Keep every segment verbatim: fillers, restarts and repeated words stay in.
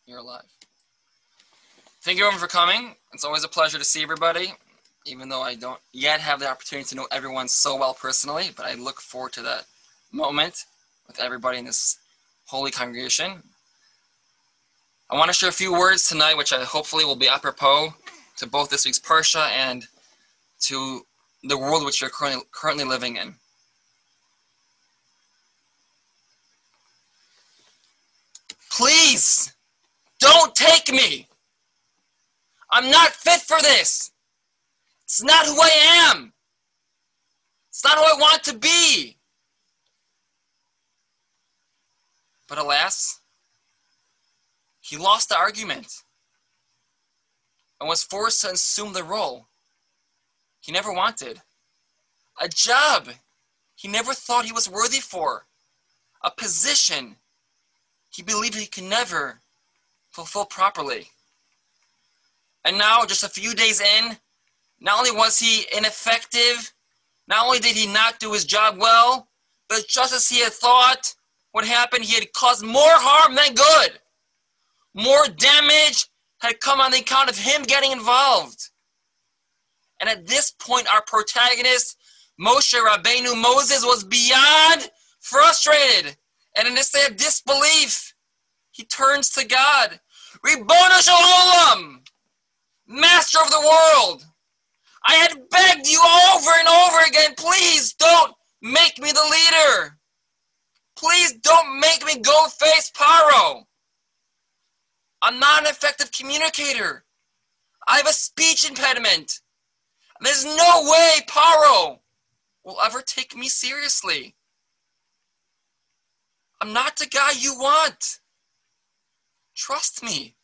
You're alive. Thank you everyone for coming. It's always a pleasure to see everybody, even though I don't yet have the opportunity to know everyone so well personally, but I look forward to that moment with everybody in this holy congregation. I want to share a few words tonight, which I hopefully will be apropos to both this week's Parsha and to the world which you're currently, currently living in. Please, don't take me. I'm not fit for this. It's not who I am. It's not who I want to be. But alas, he lost the argument and was forced to assume the role he never wanted. A job he never thought he was worthy for. A position he believed he could never fulfill properly. And now, just a few days in, not only was he ineffective, not only did he not do his job well, but just as he had thought would happen, he had caused more harm than good. More damage had come on the account of him getting involved. And at this point, our protagonist, Moshe Rabbeinu Moses, was beyond frustrated. And in this day of disbelief, he turns to God. Ribono shel olam, Master of the world, I had begged you over and over again, please don't make me the leader. Please don't make me go face Paro. I'm not an effective communicator. I have a speech impediment. There's no way Paro will ever take me seriously. I'm not the guy you want. Trust me.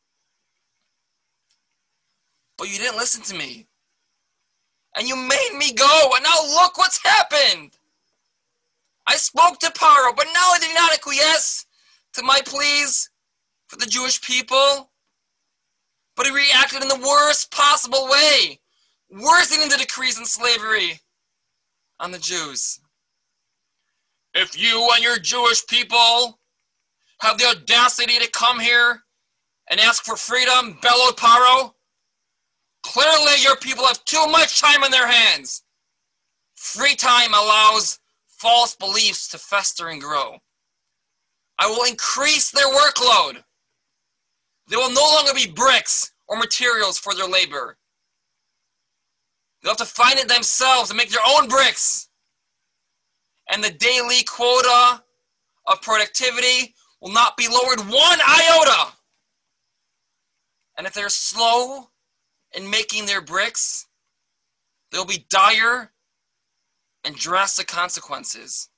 But you didn't listen to me. And you made me go, and now look what's happened. I spoke to Paro, but not only did he not acquiesce to my pleas for the Jewish people, but he reacted in the worst possible way, worsening the decrees in slavery on the Jews. If you and your Jewish people have the audacity to come here and ask for freedom, bellowed Paro, clearly your people have too much time on their hands. Free time allows false beliefs to fester and grow. I will increase their workload. There will no longer be bricks or materials for their labor. They'll have to find it themselves and make their own bricks. And the daily quota of productivity will not be lowered one iota. And if they're slow in making their bricks, there will be dire and drastic consequences.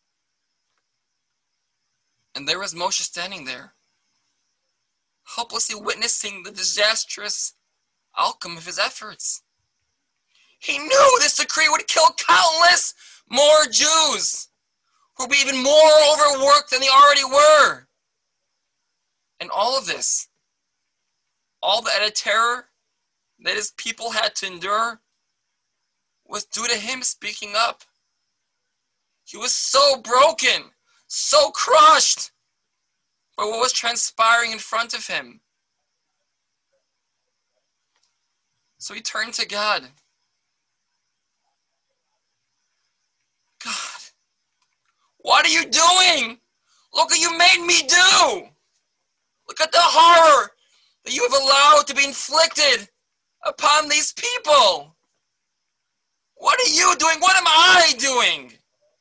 And there was Moshe standing there, helplessly witnessing the disastrous outcome of his efforts. He knew this decree would kill countless more Jews, who would be even more overworked than they already were. And all of this, all the added terror that his people had to endure, was due to him speaking up. He was so broken, so crushed by what was transpiring in front of him. So he turned to God. God, what are you doing? Look what you made me do. Look at the horror that you have allowed to be inflicted upon these people. What are you doing? What am I doing?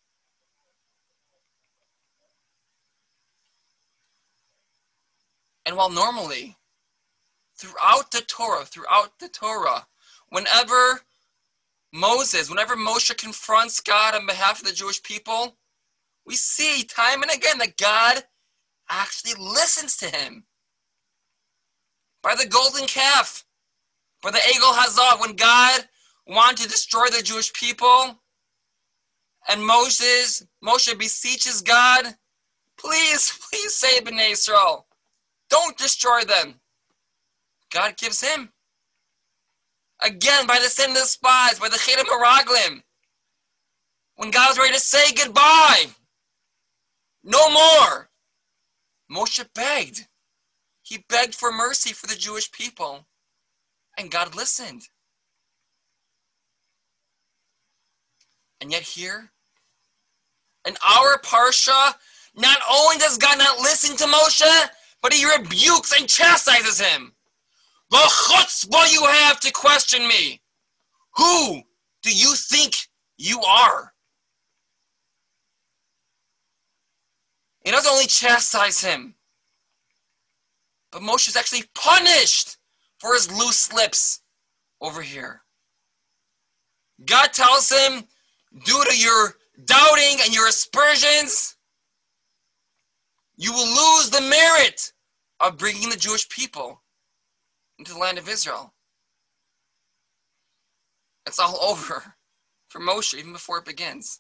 And while normally, throughout the Torah, throughout the Torah, whenever Moses, whenever Moshe confronts God on behalf of the Jewish people, we see time and again that God actually listens to him. By the golden calf, by the Egel Hazav, when God wanted to destroy the Jewish people, and Moses, Moshe beseeches God, please, please save Bnei Israel. Don't destroy them. God gives him. Again, by the sin of the spies, by the Chedem Haraglim, when God was ready to say goodbye, no more, Moshe begged, He begged for mercy for the Jewish people, and God listened. And yet here, in our Parsha, not only does God not listen to Moshe, but he rebukes and chastises him. The chutzpah you have to question me. Who do you think you are? He doesn't only chastise him, but Moshe is actually punished for his loose lips over here. God tells him, due to your doubting and your aspersions, you will lose the merit of bringing the Jewish people into the land of Israel. It's all over for Moshe even before it begins.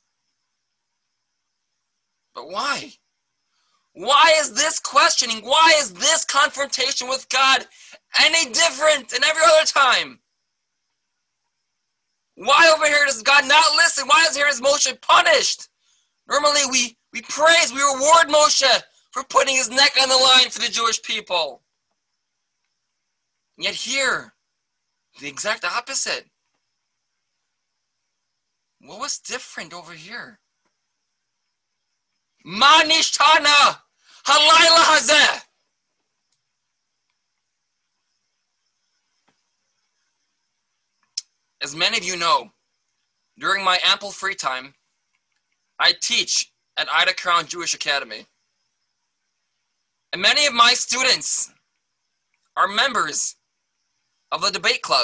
But why? Why is this questioning? Why is this confrontation with God any different than every other time? Why over here does God not listen? Why is here is Moshe punished? Normally we, we praise, we reward Moshe for putting his neck on the line for the Jewish people. And yet here, the exact opposite. What was different over here? Ma nishtana halayla hazeh. As many of you know, during my ample free time, I teach at Ida Crown Jewish Academy. And many of my students are members of the debate club.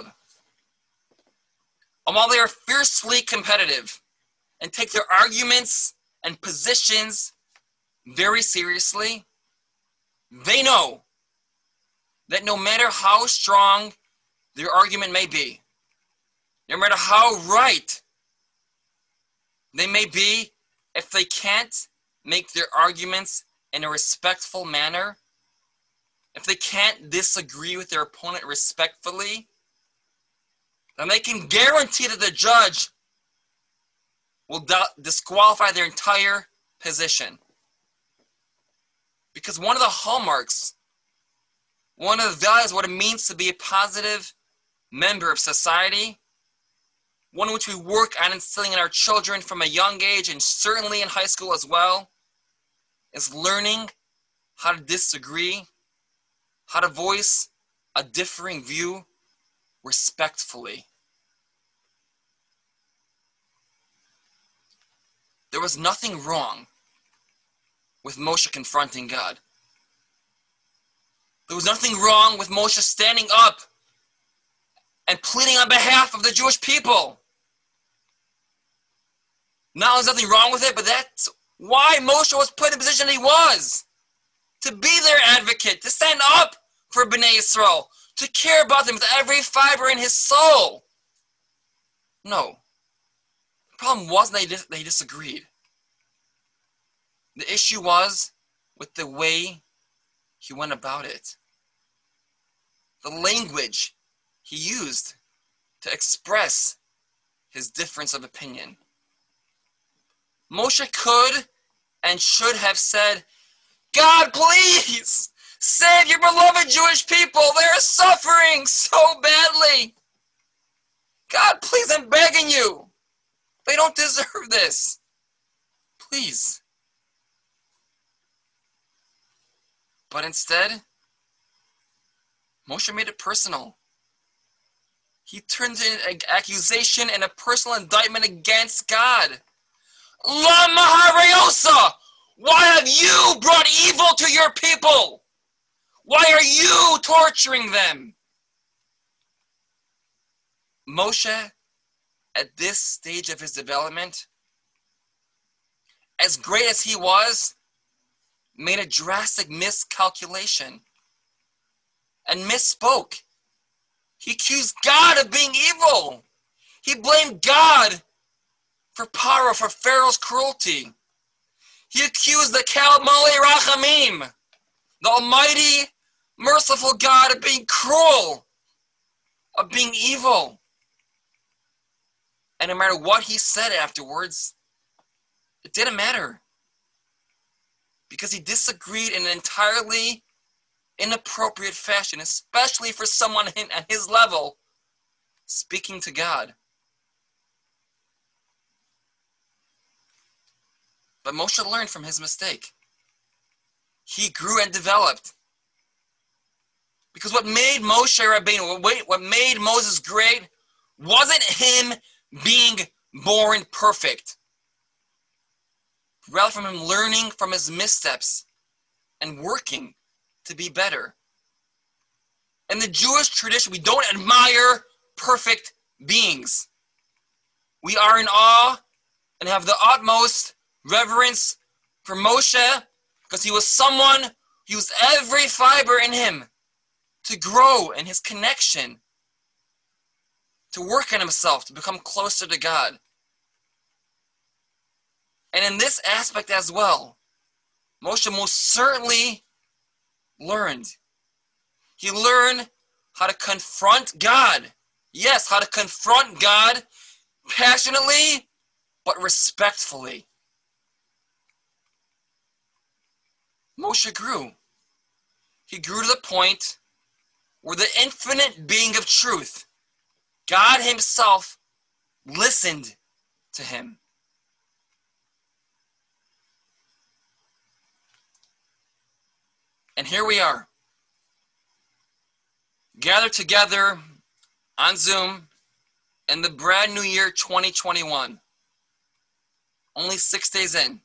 And while they are fiercely competitive and take their arguments and positions very seriously, they know that no matter how strong their argument may be, no matter how right they may be, if they can't make their arguments in a respectful manner, if they can't disagree with their opponent respectfully, then they can guarantee that the judge will disqualify their entire position. Because one of the hallmarks, one of the values, what it means to be a positive member of society, one which we work on instilling in our children from a young age and certainly in high school as well, is learning how to disagree, how to voice a differing view respectfully. There was nothing wrong with Moshe confronting God. There was nothing wrong with Moshe standing up and pleading on behalf of the Jewish people. Now there's nothing wrong with it, but that's why Moshe was put in the position he was. To be their advocate, to stand up for Bnei Yisrael, to care about them with every fiber in his soul. No. The problem wasn't they, dis- they disagreed. The issue was with the way he went about it. The language he used to express his difference of opinion. Moshe could and should have said, God, please, save your beloved Jewish people. They're suffering so badly. God, please, I'm begging you. They don't deserve this. Please. But instead, Moshe made it personal. He turned in an accusation and a personal indictment against God. Lama Hariosa! Why have you brought evil to your people? Why are you torturing them? Moshe, at this stage of his development, as great as he was, made a drastic miscalculation and misspoke. He accused God of being evil. He blamed God for Paro, for Pharaoh's cruelty. He accused the Kal Malei Rachamim, the almighty, merciful God, of being cruel, of being evil. And no matter what he said afterwards, it didn't matter. Because he disagreed in an entirely inappropriate fashion, especially for someone at his level, speaking to God. But Moshe learned from his mistake. He grew and developed. Because what made Moshe Rabbeinu, what made Moses great, wasn't him being born perfect. Rather from him learning from his missteps and working to be better. In the Jewish tradition, we don't admire perfect beings. We are in awe and have the utmost reverence for Moshe because he was someone who used every fiber in him to grow in his connection, to work on himself, to become closer to God. And in this aspect as well, Moshe most certainly learned. He learned how to confront God. Yes, how to confront God passionately, but respectfully. Moshe grew. He grew to the point where the infinite being of truth, God himself, listened to him. And here we are, gathered together on Zoom in the brand new year twenty twenty-one, only six days in.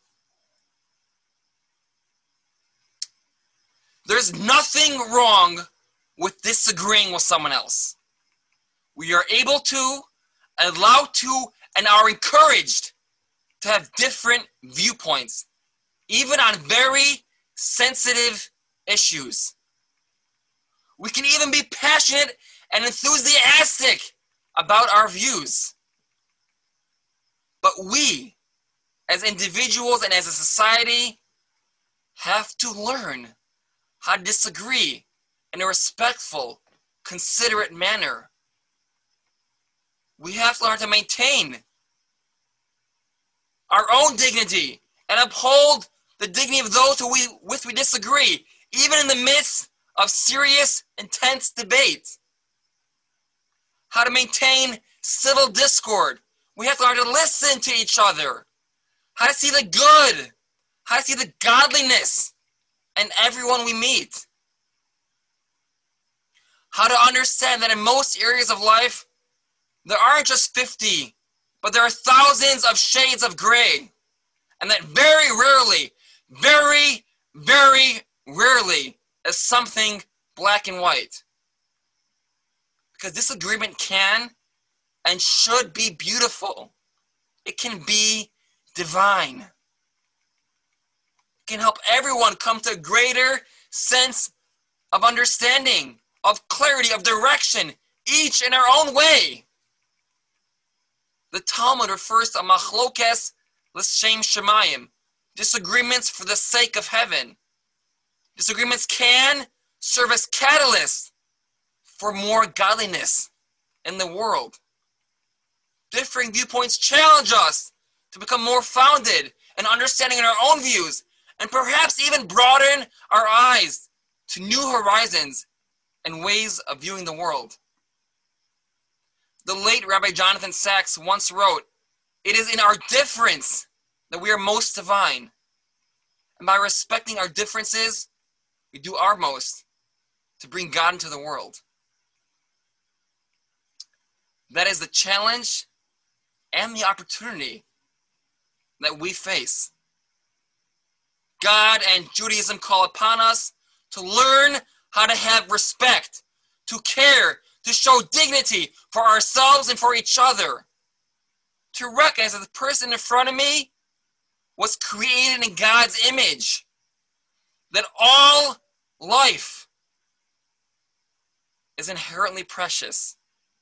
There's nothing wrong with disagreeing with someone else. We are able to, allowed to, and are encouraged to have different viewpoints, even on very sensitive issues. We can even be passionate and enthusiastic about our views. But we, as individuals and as a society, have to learn how to disagree in a respectful, considerate manner. We have to learn to maintain our own dignity and uphold the dignity of those who we, with we disagree, even in the midst of serious, intense debate. How to maintain civil discord. We have to learn to listen to each other. How to see the good. How to see the godliness in everyone we meet. How to understand that in most areas of life, there aren't just fifty, but there are thousands of shades of gray. And that very rarely, very, very rarely is something black and white. Because disagreement can and should be beautiful. It can be divine. It can help everyone come to a greater sense of understanding, of clarity, of direction, each in our own way. The Talmud refers to machlokes l'shem shemayim, disagreements for the sake of heaven. Disagreements can serve as catalysts for more godliness in the world. Differing viewpoints challenge us to become more founded and understanding in our own views, and perhaps even broaden our eyes to new horizons and ways of viewing the world. The late Rabbi Jonathan Sacks once wrote, "It is in our difference that we are most divine. And by respecting our differences, we do our most to bring God into the world." That is the challenge and the opportunity that we face. God and Judaism call upon us to learn how to have respect, to care, to show dignity for ourselves and for each other, to recognize that the person in front of me was created in God's image, that all life is inherently precious.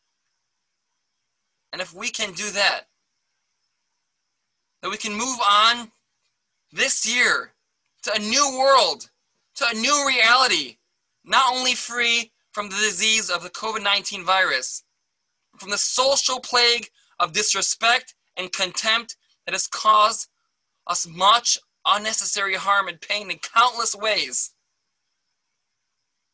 And if we can do that, that we can move on this year to a new world, to a new reality, not only free from the disease of the covid nineteen virus, but from the social plague of disrespect and contempt that has caused us much unnecessary harm and pain in countless ways.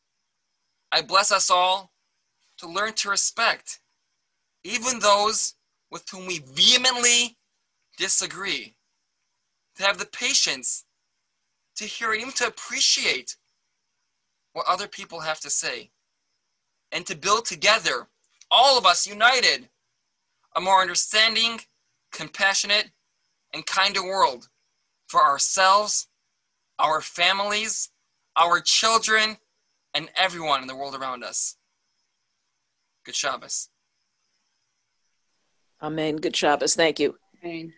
I bless us all to learn to respect even those with whom we vehemently disagree, to have the patience to hear and even to appreciate what other people have to say, and to build together, all of us united, a more understanding, compassionate, and kinder world for ourselves, our families, our children, and everyone in the world around us. Good Shabbos. Amen. Good Shabbos. Thank you. Amen.